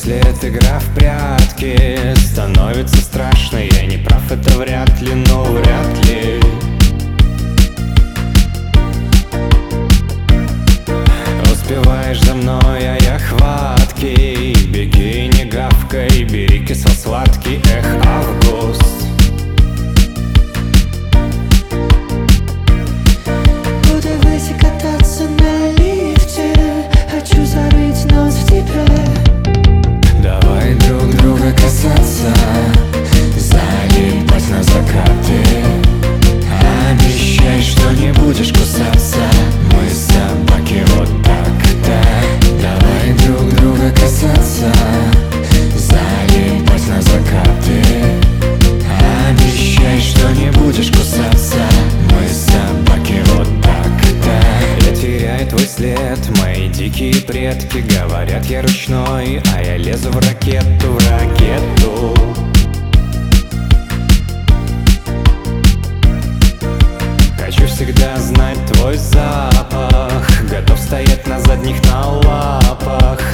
Если это игра в прятки, становится страшно. Я не прав, это вряд ли, но вряд ли. Успеваешь за мной, а я хваткий. Беги, не гавкай, бери кисло сладкий. Эх, август. Буду выйти кататься на лифте, хочу зарыть нос в тебе. Давай друг друга касаться, залипать на закаты. Обещай, что не будешь кусаться. Мы собаки вот так-то. Давай друг друга касаться, залипать на закаты. Обещай, что не будешь кусаться. Мы собаки вот так-то. Я теряю твой след, мои дикие предки говорят, я ручной, а я лезу в ракету, в ракету. Хочу всегда знать твой запах, готов стоять на задних, на лапах.